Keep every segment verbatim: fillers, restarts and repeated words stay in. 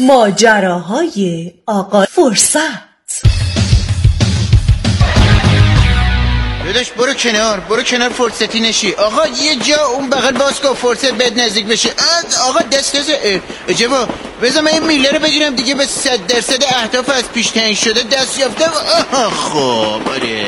ماجراهای آقا فرصت. داداش برو کنار، برو کنار فرصتی نشی. آقا یه جا اون بغل باز کن فرصت بهت نزدیک بشه. آقا دست دست اجبا بذار من این میله رو بگیرم دیگه. به صد درصد اهداف از پیش تعیین شده دست یافتم. خب آره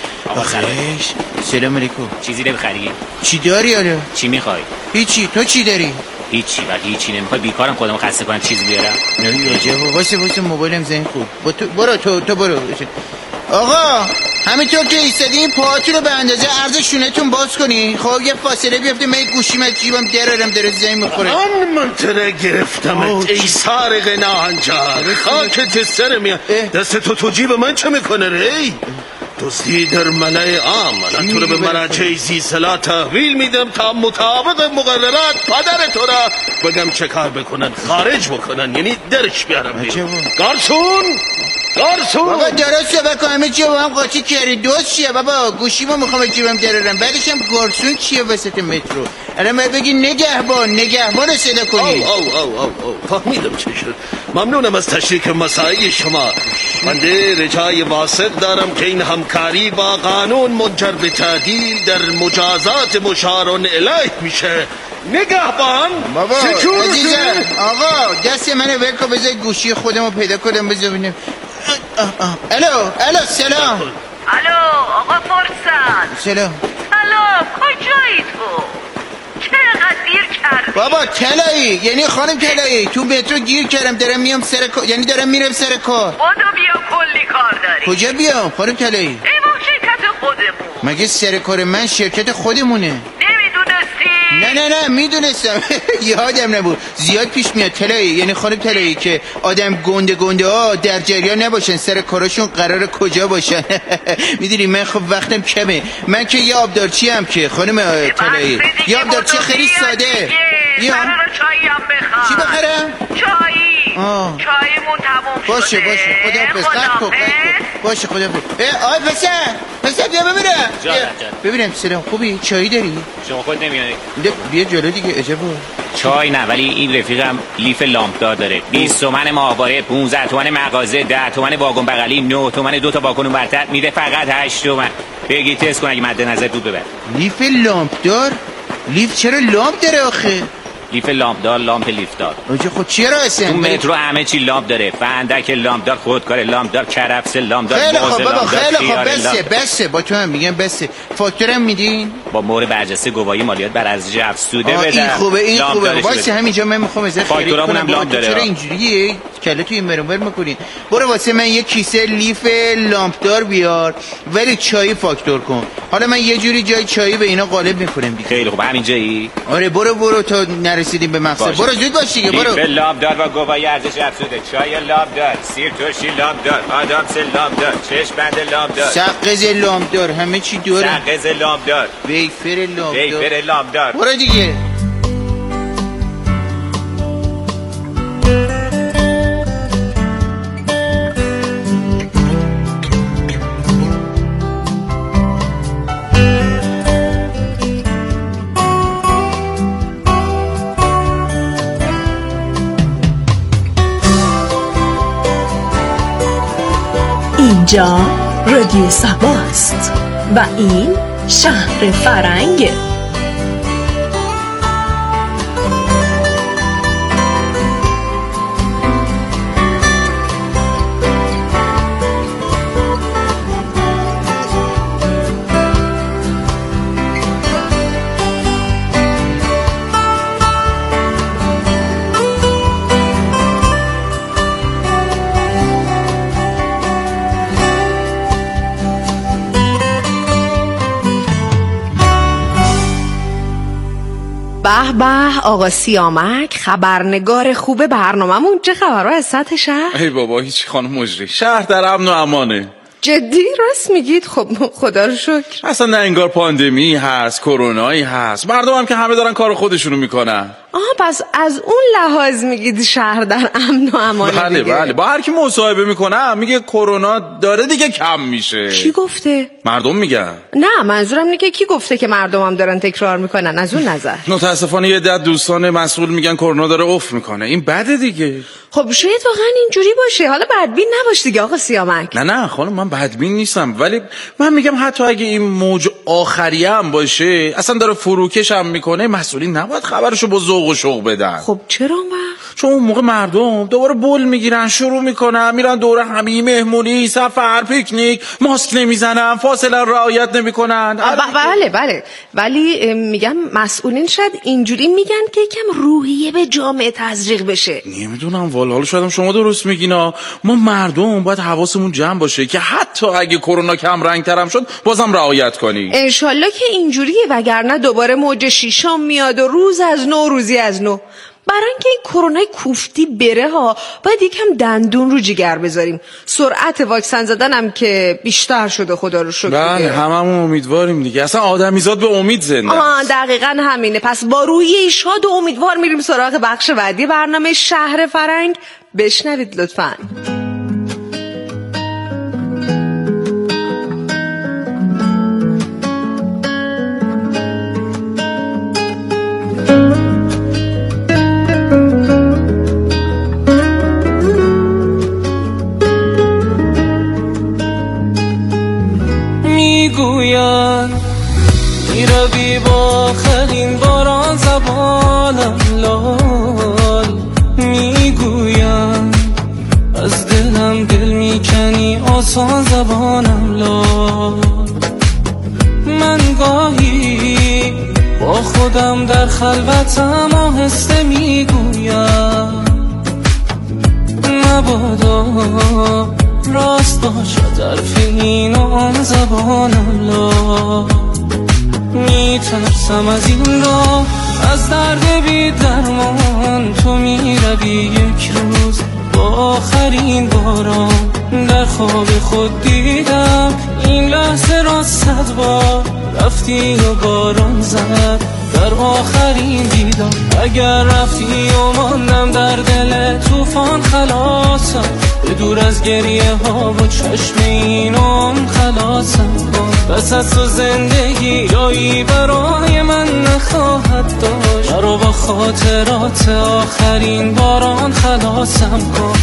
آخرش. سلام علیکم. چیزی نمیخری؟ چی داری حالا؟ چی میخوای؟ هیچی. تو چی داری؟ هیچی و هیچی نمیخوای. بیکارم خودمو خسته کنم چیز بیارم. نه عجبا واسه واسه موبایلم زنگ خوب. با تو برو تو تو برو. آقا همینطور که ایستادی این پاهاتون رو به اندازه عرض شونتون باز کنی. خب یه فاصله بیفته. من گوشیم از جیبم درارم داره زنگ میخوره. آن منطقه گرفتمت ای سارق ناهنجار. خاکت سر میاد. دست تو تو جیب من چه میکنه ری؟ دزدی در ملأ عام. من تو رو به مراجع زیرسلا تحویل میدم تا مطابق مقررات پدر تو را بگم چه کار بکنن، خارج بکنن، یعنی درش بیارم. گارسون گارسون بابا درسته بکن همه چیه با هم قاطی کردی. دوست چیه بابا؟ گوشیمو میخوام جیبم درارم. بعدش هم گارسون چیه وسط مترو؟ الان باید بگی نگهبان. نگهبان رو صدا کنی. او او او او او فهمیدم چه شد. ممنونم از تشریک مساعی شما. من رجای واسق دارم که این همکاری با قانون منجر به تعدیل در مجازات مشارون الیه میشه. نگهبان بابا عزیزم آقا دست منو ول کن. بذار گوشی خودمو پیدا کنم. بذار ببینم. الو الو سلام. الو آقا فرصت. سلام. سلام کجایی تو؟ چقدر دیر کردی؟ بابا طلایی یعنی خانم طلایی تو مترو گیر کردم. دارم میام سر کار. یعنی دارم میرم سر کار. بودو بیا کلی کار داری. کجا بیام خانم طلایی؟ ای ما شرکت خودمون. مگه سر کار من شرکت خودمونه؟ نمیدونستی؟ نه نه نه میدونستم. یادم نبود. زیاد پیش میاد طلایی یعنی خانم طلایی که آدم گنده گنده ها در جریان نباشن سر کاراشون قرار کجا باشن. میدونی من خب وقتم کمه. من که یه آبدارچی هم که خانم طلایی یه آبدارچی خیلی ساده. یا چایی هم بخوام. چی بخرم؟ چایی. آه. چاییمون تموم شده. باشه باشه خدا پس قد کن باشه خدا پس. آی پسر پسر بیا ببینم. جان جان ببینم سلام خوبی؟ چایی داری؟ شما خود نمیای؟ بیا جلو دیگه. عجبا چای نه ولی این رفیقم لیف لامپدار داره. بیست تومن ماهواره، پانزده تومن مغازه، ده تومن واگن بغلی، نه تومن دو تا واگن برتر میده فقط هشت تومن. بگی تست کن اگه مد نظر بود ببر. لیف لامپدار؟ لیف چرا لامپ داره آخه؟ لیف لامپ دار لامپ لیف دار. آجا خود چرا اصلا؟ تو مترو همه چی لامپ داره. فندک لامپ دار، خودکار لامپ دار، کرفس لامپ دار، خیلی خوب بابا خیلی خوب. خیار بسه لامپ. بسه با تو هم میگم بسه. فاکتورم میدین؟ با مهر برجسته گواهی مالیات بر ارزش افزوده آه بده. این خوبه این لامپ خوبه. دارش واسه بده. همینجا من میخوام ازت خرید فاکتورامون کنم. هم لامپ داره. چرا اینجوریه؟ کله تو این برون بر میکنین. برو واسه من یه کیسه لیف لامپ دار بیار ولی چای فاکتور کن. حالا من یه جوری جای چای به اینا غالب میکنم دیگه. خیلی خوب همینجایی. آره برو برو تا نرسیدیم به مقصد. برو زود باش دیگه برو. لیف لامپ دار و گواهی ارزش افزوده. چای لامپ دار، سیر ترشی لامپ دار، آدامس لامپ دار، چشم بند لامپ دار، سقز لامپ دار همه چی داره. سقز لامپ دار، ویفر لامپ دار. ویفر لامپ دار. برو دیگه. اینجا رادیو صباست و این شهر فرنگه. به به آقا سیامک خبرنگار خوب برنامه‌مون. چه خبرها از سطح شهر؟ ای بابا هیچ خانم مجری. شهر در امن و امانه. جدی راست میگید؟ خب خدا رو شکر. اصلا نه انگار پاندمی هست، کرونایی هست، مردم هم که همه دارن کار خودشونو میکنن. آها پس از اون لحاظ میگید شهر در امن و امان بله دیگه. بله با هر کی مصاحبه میکنم میگه کرونا داره دیگه کم میشه. کی گفته؟ مردم میگن. نه منظورم اینه که کی گفته که مردم هم دارن تکرار میکنن از اون نظر. متاسفانه یه عده دوستان مسئول میگن کرونا داره افت میکنه. این بده دیگه. خب شاید واقعا اینجوری باشه. حالا بدبین نباش دیگه آقا سیامک. نه نه خانم من بدبین نیستم، ولی من میگم حتی اگه این موج آخریه هم باشه اصلا داره فروکش هم میکنه، مسئولین نباید خبرشو با ذوق و شوق بدن. خب چرا اون وقت؟ چون اون موقع مردم دوباره بول میگیرن، شروع میکنن میرن دوره همی، مهمونی، سفر، پیکنیک، ماسک نمیزنن، فاصله رعایت نمیکنن. بله بله ولی میگم مسئولین شاید اینجوری میگن که یکم روحیه به جامعه تزریق بشه. نمیدونم والا، حالا شاید شما درست میگینا. ما مردم باید حواسمون جمع باشه که حتی اگه کرونا کم رنگ ترم شد بازم رعایت کنی. انشالله که اینجوریه، وگرنه دوباره موج شیشم میاد و روز از نو روزی از نو. برای اینکه این کرونا کوفتی بره ها باید یکم دندون رو جگر بذاریم. سرعت واکسن زدن هم که بیشتر شده خدا رو شکر. بله هممون امیدواریم دیگه. اصلا آدمیزاد به امید زنده. آها دقیقاً همینه. پس با روحیه شاد و امیدوار میریم سراغ بخش بعدی برنامه شهر فرنگ. بشنوید لطفاً. میگوین میروی با آخرین باران زبانم لال، میگوین از دلم دل میکنی آسان زبانم لال. من گاهی با خودم در خلوتم آهسته میگویم مبادا راست باشد حرف این و آن زبانم لا. میترسم از این راه، از درد بی درمان تو میروی یک روز با آخرین باران. در خواب خود دیدم این لحظه را صد بار، رفتی و باران زد در آخرین دیدم. اگر رفتی و ماندم در دل توفان خلاصم، به دور از گریه ها و چشم اینم خلاصم کن. بس از تو زندگی جایی برای من نخواهد داشت، مرا با خاطرات آخرین باران خلاصم کن.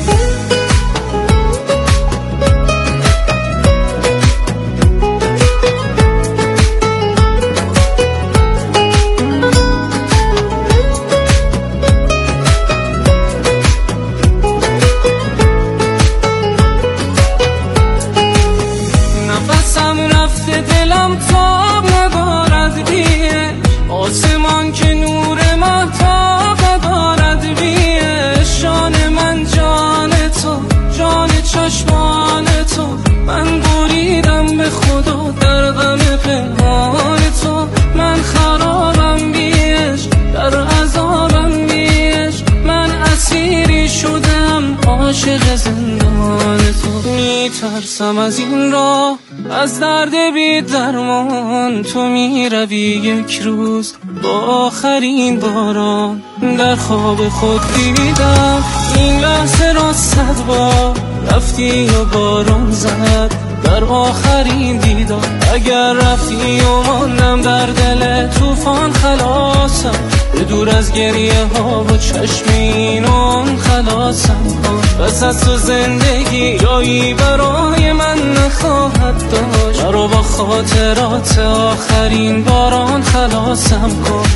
آسمان که نور مهتاب ندارد بیه، شان من جان تو، جان چشمان تو. من بریدم به خدا در غم پنهان تو، من خرابم بیش در عذابم بیش. من اسیری شدم عاشق زندان تو. میترسم از این راه، از درد بی درمان تو میروی یک روز با آخرین باران. در خواب خود دیدم این لحظه را صد بار، رفتی و باران زد در آخرین دیدم. اگر رفتی و ماندم در دل توفان خلاصم، به دور از گریه ها و چشم اینم خلاصم کن. بس از تو زندگی جایی برای من نخواهد داشت، مرا با خاطرات آخرین باران خلاصم کن.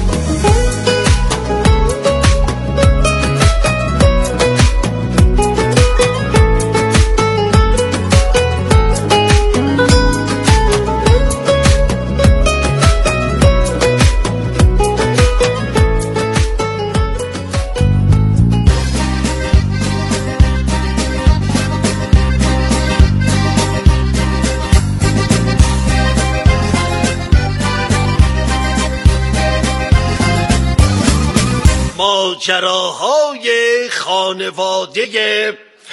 ماجراهای خانواده پ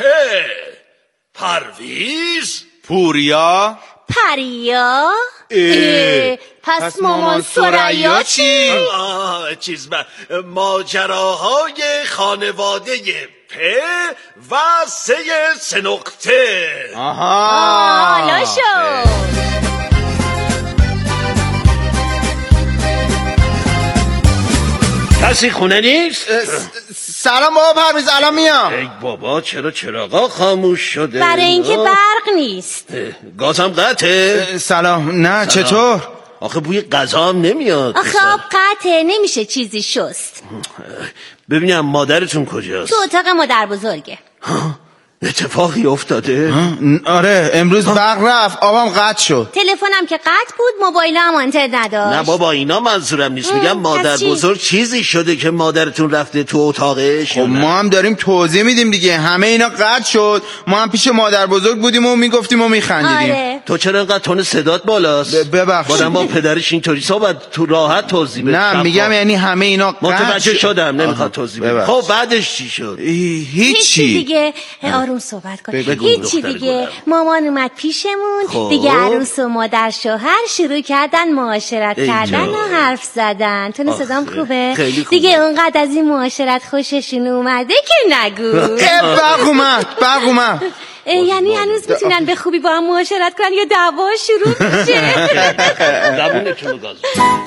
پرویز، پوریا، پریا، اه. پس مامان ثریا چی؟ آه چیز با ماجراهای خانواده پ و سه سه نقطه. آها حالا شد. کسی خونه نیست؟ سلام بابا پرویز، الان میام. ای بابا چرا چراغا خاموش شده؟ برای اینکه برق نیست. گازم قطعه؟ سلام. نه سلام. چطور؟ آخه بوی غذا هم نمیاد. آخه آب قطعه نمیشه چیزی شست. ببینم مادرتون کجاست؟ تو اتاق مادر بزرگه. اتفاقی افتاده؟ آره امروز برق رفت، آبم قطع شد. تلفنم که قطع بود، موبایلم هم آنتن نداشت. نه بابا اینا منظورم نیست، میگم مادر بزرگ چیزی شده که مادرتون رفته تو اتاقش. خب ما هم داریم توضیح میدیم دیگه، همه اینا قطع شد، ما هم پیش مادر بزرگ بودیم و میگفتیم و میخندیدیم. آره. تو چرا انقدر تون صدات بالاست؟ ببخشید. بادم با پدرش اینطوری صحبت تو راحت توضیح بده. نه میگم یعنی همه اینا قطع متوجه شدم، نمیخواد توضیح بده. خب بعدش چی شد؟ هیچی دیگه، آروم صحبت کن. هیچی دیگه، مامان اومد پیشمون. خوب. دیگه عروس و مادر شوهر شروع کردن معاشرت کردن و حرف زدن. تو صدام خوبه؟ خوبه؟ دیگه اونقدر از این معاشرت خوششون اومده که نگو. برق اومد، برق اومد. یعنی هنوز میتونن به خوبی با هم معاشرت کنن یا دعوا شروع میشه؟ زبونتون گاز.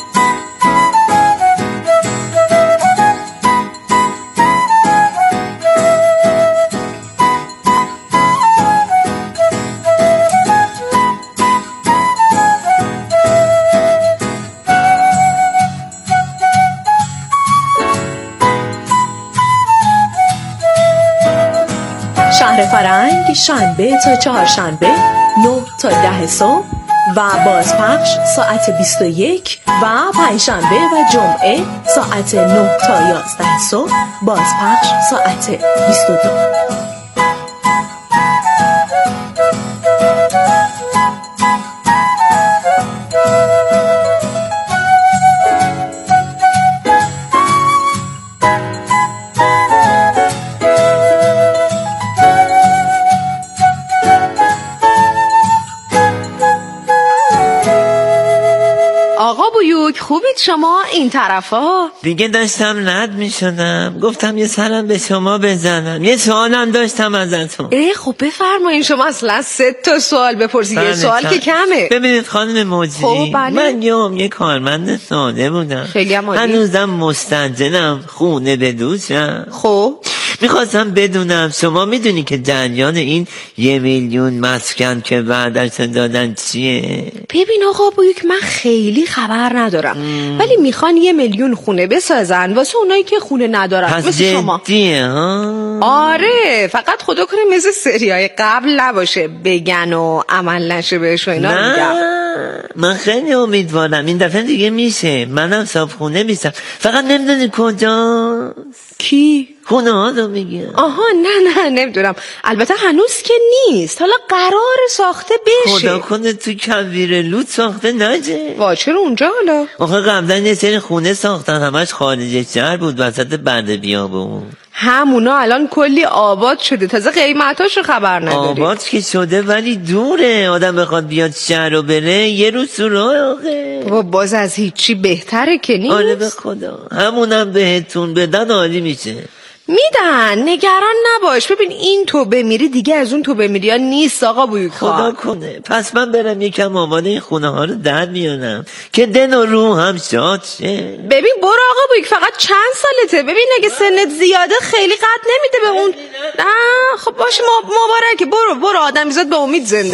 شهر فرنگ شنبه تا چهارشنبه نه تا ده صبح و بازپخش ساعت بیست و یک و پنجشنبه و جمعه ساعت نه تا یازده صبح، بازپخش ساعت بیست و دو. خوبید شما این طرفا؟ دیگه داشتم رد می شدم، گفتم یه سلام به شما بزنم، یه سوالم داشتم ازتون. ای خب بفرمایین، شما اصلا سه تا سوال بپرسید، یه سوال که کمه. ببینید خانم مجری، خب من یوم یه کارمند ساده بودم، خیلی هم عالی. هنوزم مستنجنم، خونه به دوشم. خب میخواستم بدونم شما میدونی که جریان این یه میلیون مسکن که بعدش دادن چیه؟ ببین آقا بویک، من خیلی خبر ندارم ام. ولی میخوان یه میلیون خونه بسازن واسه اونایی که خونه ندارن. پس مثل شما. جدیه ها؟ آره، فقط خدا کنه مثل سریای قبل نباشه بگن و عمل نشه بهش و اینا. نه میگم من خیلی امیدوارم این دفعه دیگه میشه، منم صاحب خونه میشم، فقط نمیدونی کجاست. کی؟ خونه ها رو میگه. آها نه نه نمیدونم، البته هنوز که نیست، حالا قرار ساخته بشه. خدا کنه تو کویر لوت ساخته نجه. وا چرا اونجا حالا؟ آخه قبلا یه سری خونه ساختن همش خارج شهر بود، وسط بند بیابون. همونا الان کلی آباد شده، تازه قیمتاشو خبر نداری. آباد که شده ولی دوره، آدم بخواد بیاد شهر رو بره یه روز تو راه. آخه بابا باز از هیچی بهتره که نیست. آره به خدا، همونم بهتون بدن عالی میشه. میدن، نگران نباش. ببین این تو بمیری دیگه از اون تو بمیری ها نیست آقا بویکا. خدا کنه پس من برم یکم آماده این خونه ها رو در میانم که دن و روح هم شاد شه. ببین برو آقا بویک، فقط چند سالته؟ ببین اگه سنت زیاده خیلی قد نمیده به اون. نه خب باشه مبارکه، برو برو، آدم زاد به امید زنده.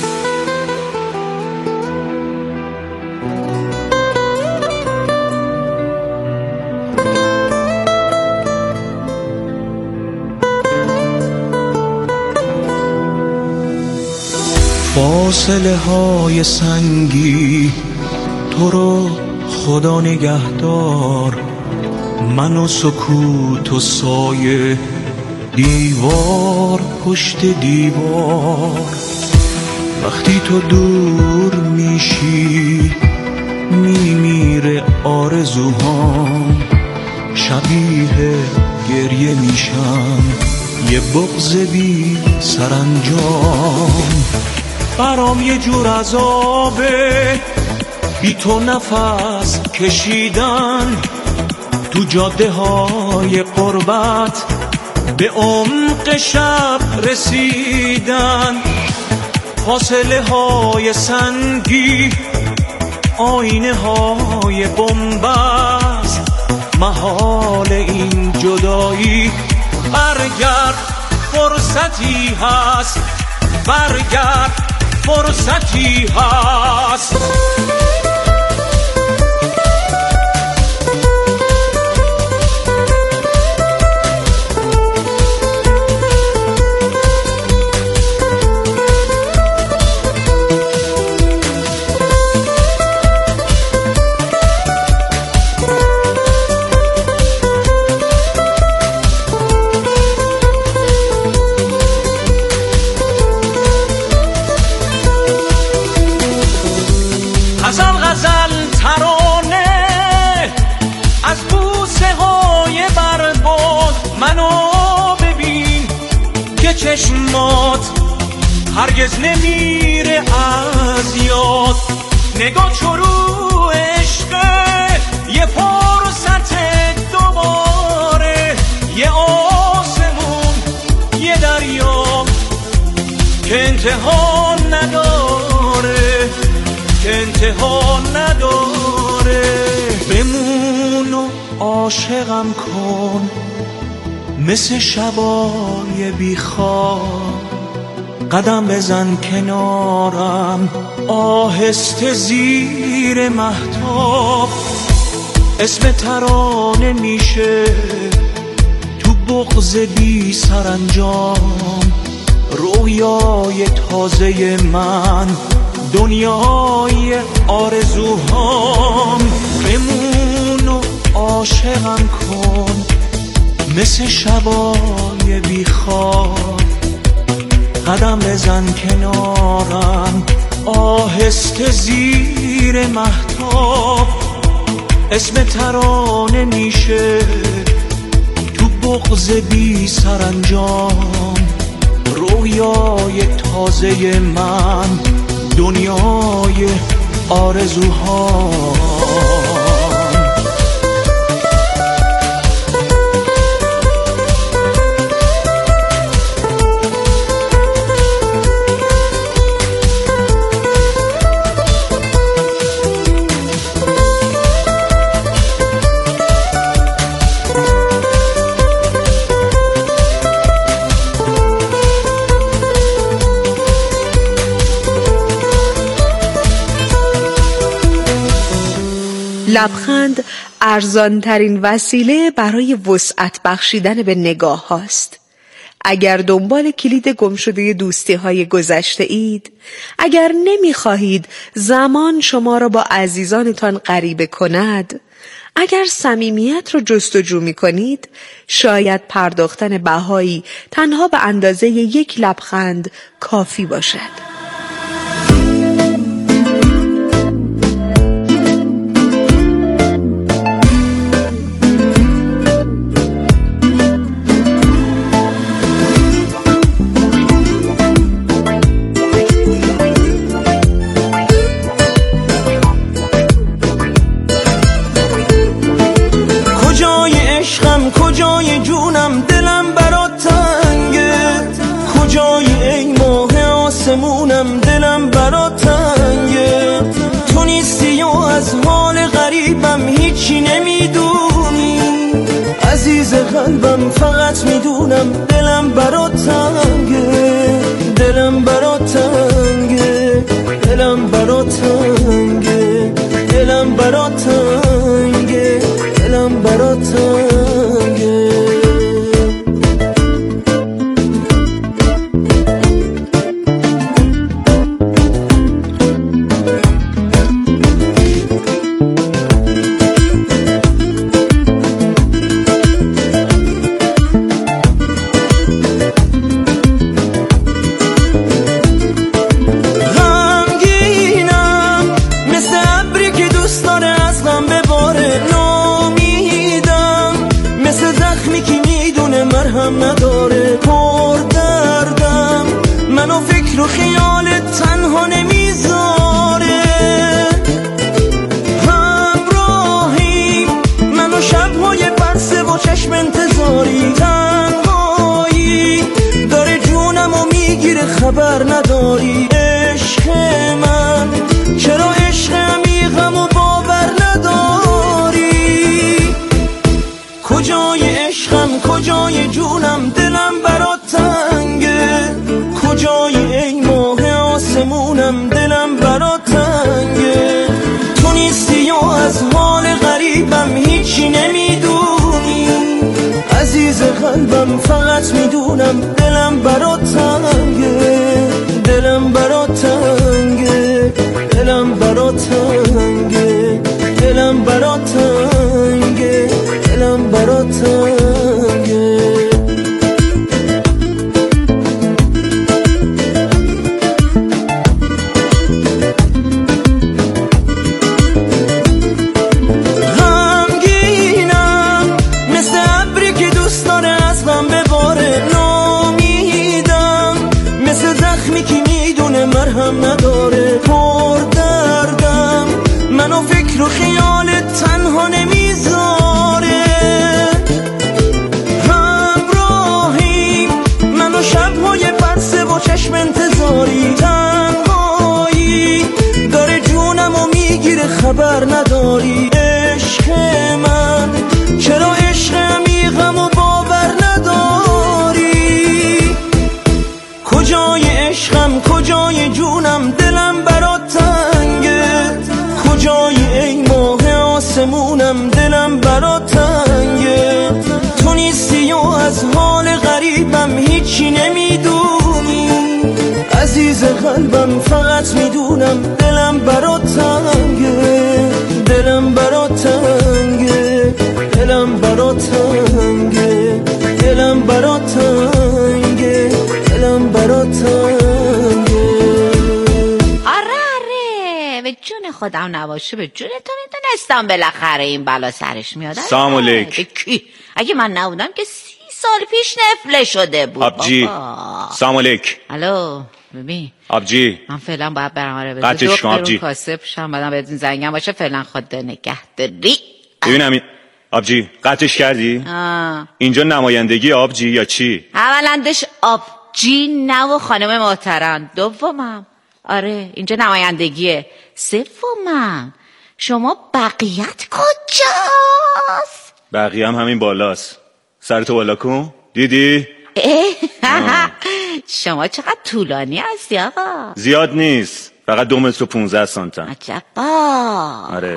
فاصله های سنگی تو رو خدا نگهدار، من و سکوت و سایه، دیوار پشت دیوار. وقتی تو دور میشی میمیره آرزوهام، شبیه گریه میشم یه بغض بی سرانجام. برام یه جور عذابه بی تو نفس کشیدن تو جاده های قربت، به عمق شب رسیدن، فاصله های سنگی آینه های بنبست، محال این جدایی. برگرد فرصتی هست، برگرد فرصتی هست. چشمات هرگز نمیره از یاد، نگاه چرو عشقه، یه فرصت دوباره، یه آسمون، یه دریا که انتها نداره، که انتها نداره. بمون و عاشقم کن مثل شبای بیخواب، قدم بزن کنارم آهسته زیر مهتاب. اسم ترانه میشه تو بغض بی سرانجام، رویای تازه من، دنیای آرزوهام. بمون و عاشقم کن مثل شبای بیخواب، قدم بزن کنارم آهسته زیر مهتاب. اسم ترانه میشه تو بغض بی سرانجام، رویای تازه من، دنیای آرزوهام. لبخند ارزانترین وسیله برای وسعت بخشیدن به نگاه هاست. اگر دنبال کلید گم شده دوستی های گذشته اید، اگر نمی خواهید زمان شما را با عزیزانتان غریبه کند، اگر صمیمیت را جستجو می کنید، شاید پرداختن بهایی تنها به اندازه یک لبخند کافی باشد. کجای جونم دلم برات تنگه، کجای ای ماه آسمونم دلم برات تنگه. تو نیستی و از حال غریبم هیچی نمیدونی، عزیز قلبم فقط میدونم دلم برات تنگه، دلم برات تنگه، دلم برات تنگه، دلم برات تنگه، دلم برات تنگه. میدونم دلم برات تنگه، دلم برات تنگه، دلم برات تنگه، دلم برات تنگه، دلم برات تنگه. مرهم نداره، پر دردم منو فکر و خیالت تنها نمیذاره، همراهی منو شبهای بسته و چشم انتظاری، تنهایی داره جونم و میگیره خبر نداری. عشق من چرا عشق عمیقم و باور نداری؟ کجای عشقم کجای جونم، دلم برات تنگه، کجای ای ماه آسمونم، دلم برات تنگه. تو نیستی و از حال غریبم هیچی نمیدونی، عزیز قلبم فقط میدونم دلم برات تنگه، دلم برات تنگه، دلم برات تنگه، دلم برات تنگه، دلم برات تنگه. به جون خودم نباشه، به جون تو میدونستم بالاخره این بلا سرش میاد. سلام علیک. کی؟ اگه من نبودم که سی سال پیش نفله شده بود. آبجی سلام علیک. الو ببین آبجی من فعلا باید برم آره بذار قطعش کن آبجی. کاسه پیشم بعدم بهتون زنگم باشه. فعلا خود نگهداری. ببینم آبجی قطعش کردی؟ آه. اینجا نمایندگی آبجی یا چی؟ اولندش آبجی نه و خانم محترم، دومم آره اینجا نمایندگیه، سومم شما بقیت کجاست؟ بقیه هم همین بالاست. سرتو بالا کن. دیدی؟ شما چقدر طولانی هستی آقا؟ زیاد نیست، فقط دو متر و پونزده سانتم. عجبا. آره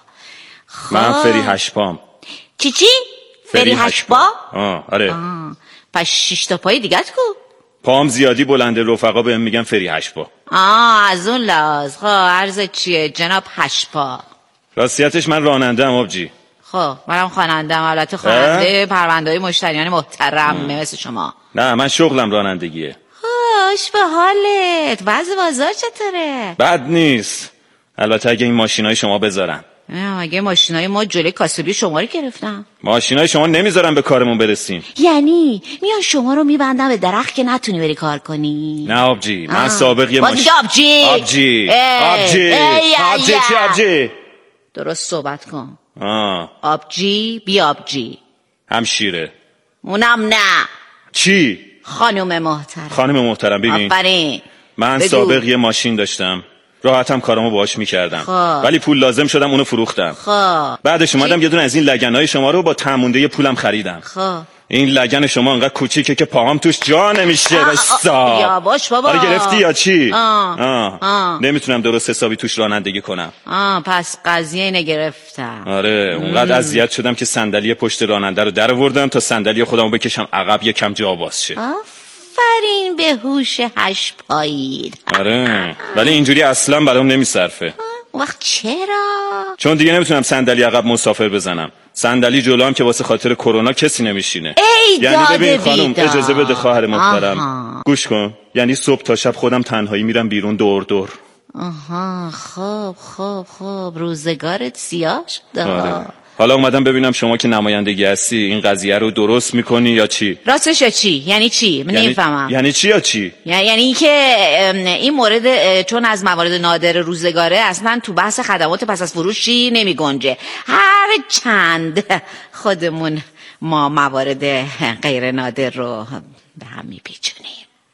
من فری هشپام. چی چی؟ فری هشپا؟ آه آره. آه. پس شش تا پای دیگت کو؟ پام زیادی بلنده، رفقا بهم میگن فری هشپا. آه از اون لحاظ. خب عرض چیه جناب هشپا؟ راستیتش من راننده ام آبجی. خب منم خواننده ام، البته خواننده پرونده‌های مشتریان محترم مثل شما. نه من شغلم رانندگیه. خوش به حالت. وضع بازار چطوره؟ بد نیست، البته اگه این ماشینای شما بذارن. اگه ماشینای ما جلوی کاسبی شما رو گرفتم. ماشینای شما نمیذارن به کارمون برسیم. یعنی میان شما رو میبندن به درخت که نتونی بری کار کنی؟ نه آبجی من آه. سابق یه ماشین آبجی آبجی آبجی آبجی چی آبجی؟ درست صحبت کن. آه. آبجی بی آبجی همشیره. اونم نه. چی؟ خانم محترم. خانم محترم ببین آفرین. من بگو. سابق یه ماشین داشتم، راحتم کارامو باهاش میکردم. خواه. ولی پول لازم شدم اونو فروختم. خواه. بعدش اومدم یه دونه از این لگنای شما رو با تمونده پولم خریدم. خواه. این لگن شما انقدر کوچیکه که پاهام توش جا نمیشه. بسا یا باش بابا. آره گرفتی یا چی؟ آه. آه. آه. نمیتونم درست حسابی توش رانندگی کنم. آه پس قضیه اینه گرفتم. آره اونقدر اذیت شدم که صندلی پشت راننده رو در آوردم تا صندلی خودمو بکشم عقب یکم جا باز شه. آفرین به هوش هشت پایید. آره ولی اینجوری اصلا برام نمیصرفه. وقت چرا؟ چون دیگه نمیتونم صندلی عقب مسافر بزنم. صندلی جلو هم که واسه خاطر کرونا کسی نمیشینه. ای یعنی ببین داده خانم بیدار. اجازه بده خواهر محترم گوش کن، یعنی صبح تا شب خودم تنهایی میرم بیرون دور دور. آها خب خب خب روزگارت سیاه شده. آره. حالا اومدم ببینم شما که نمایندگی هستی این قضیه رو درست میکنی یا چی؟ راستش یا چی؟ یعنی چی؟ من یعنی... نمیفهمم. یعنی چی یا چی؟ یعنی اینکه این مورد چون از موارد نادر روزگاره اصلا تو بحث خدمات پس از فروشی نمی گنجه. هر چند خودمون ما موارد غیر نادر رو به هم میپیچونیم.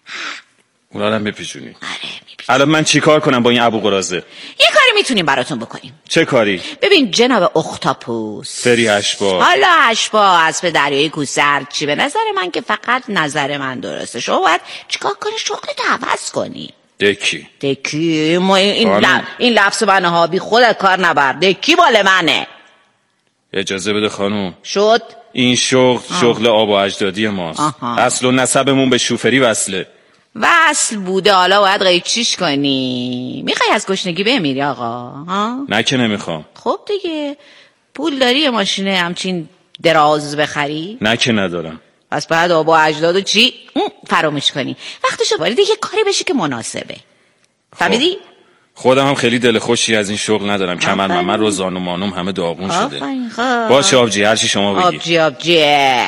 اونا رو هم میپیچونی؟ آره میپیچونیم. الان من چی کار کنم با این ابو قرازه؟ یه کاری میتونیم براتون بکنیم. چه کاری؟ ببین جناب اختاپوس فری هشبا، حالا هشبا اسب دریای کوسر چی، به نظر من که فقط نظر من درسته. شما باید چیکار کنی شغلت عوض کنی. دکی دکی ما این لب... این لفظ منه ها بی خودت کار نبر. دکی بال منه. اجازه بده خانوم. شد این شغل آه. شغل آب و اجدادی ماست. آها. اصل و نسبمون به شوفری وصله. وصل بوده، حالا باید قیچیش کنی. میخوای از گشنگی بمیری آقا؟ ها؟ نه که نمیخوام. خب دیگه پول داری یه ماشین همچین دراز بخری؟ نه که ندارم. پس باید آب و اجدادو چی؟ فراموش کنی. وقتشو وارد یه کاری بشی که مناسبه. فهمیدی؟ خب. خودم هم خیلی دل خوشی از این شغل ندارم. کمر ممر و زانو مانوم همه داغون شده. باشه آبجی، هر چی شما بگی. آبجی آبجی.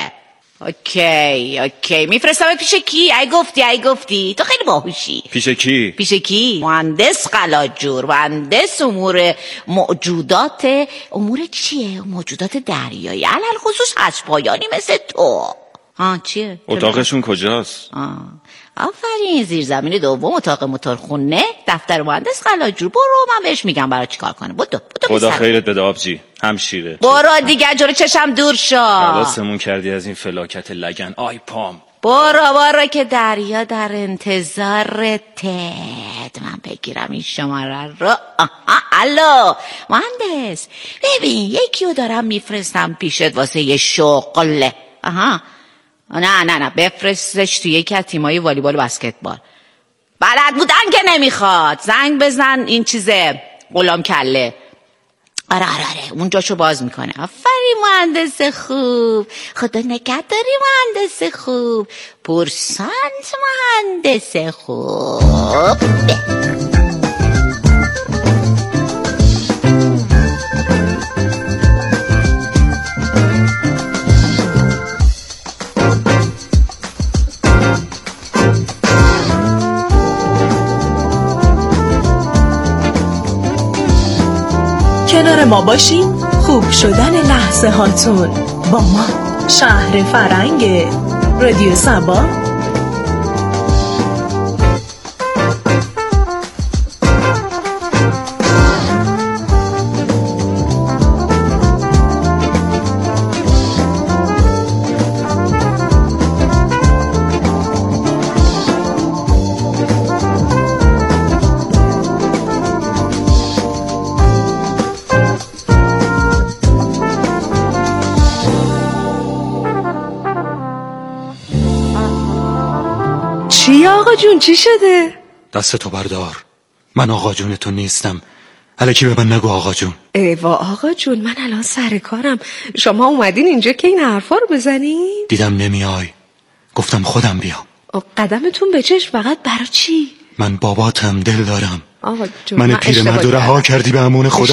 اوکی اوکی میفرستم پیش کی؟ ای گفتی ای گفتی تو خیلی باهوشی. پیش کی؟ پیش کی؟ مهندس قلاجور، مهندس امور موجودات. امور چیه؟ موجودات دریایی، علل خصوص اسبایانی مثل تو. ها چیه؟ اتاقشون کجاست؟ آه. آفرین، زیر زمین دوم، اتاق موتورخونه، دفتر مهندس قلاجور. برو من بهش میگم برای چیکار کنه. بدو بدو. خدا خیرت بده آبجی، همشیره. برو دیگه، جلو چشم دور شو. خلاصمون کردی از این فلاکت لگن. آی پام. برو برو که دریا در انتظارته. من بگیرم این شماره رو. آها الو مهندس، ببین یکی رو دارم میفرستم پیشت واسه یه شغل. آها نه نه نه بفرستش تو یکی از تیمای والیبال و بسکتبال. بلد بودن که نمیخواد. زنگ بزن این چیزه غلام کله. آره آره آره اون جاشو باز میکنه. آفرین مهندس خوب، خدا نگهداری مهندس خوب، پرسنت مهندس خوب. کنار ما باشین، خوب شدن لحظه هاتون با ما. شهر فرنگ، رادیو سبا. چی آقا جون؟ چی شده؟ دستتو بردار، من آقا جون تو نیستم. الکی به من نگو آقا جون. ایوا آقا جون، من الان سر کارم. شما اومدین اینجا که این حرفا رو بزنین؟ دیدم نمیای، گفتم خودم بیام. قدمتون به چشم، فقط برای چی؟ من باباتم، دل دارم. آقا جون من پیرمرد رو رها کردی به امون خدا.